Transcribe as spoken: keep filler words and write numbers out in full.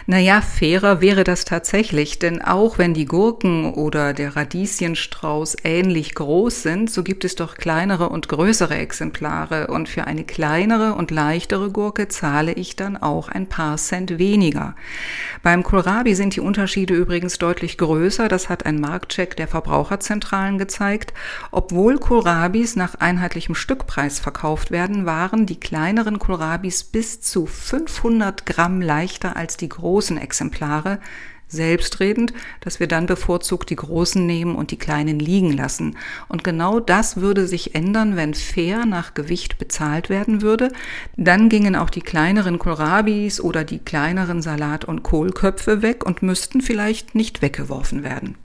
Naja, fairer wäre das tatsächlich, denn auch wenn die Gurken oder der Radieschenstrauß ähnlich groß sind, so gibt es doch kleinere und größere Exemplare und für eine kleinere und leichtere Gurke zahle ich dann auch ein paar Cent weniger. Beim Kohlrabi sind die Unterschiede übrigens deutlich größer, das hat ein Marktcheck der Verbraucherzentralen gezeigt. Obwohl Kohlrabis nach einheitlichem Stückpreis verkauft werden, waren die kleineren Kohlrabis bis zu fünfhundert Gramm leichter als die großen Exemplare, selbstredend, dass wir dann bevorzugt die großen nehmen und die kleinen liegen lassen. Und genau das würde sich ändern, wenn fair nach Gewicht bezahlt werden würde. Dann gingen auch die kleineren Kohlrabis oder die kleineren Salat- und Kohlköpfe weg und müssten vielleicht nicht weggeworfen werden.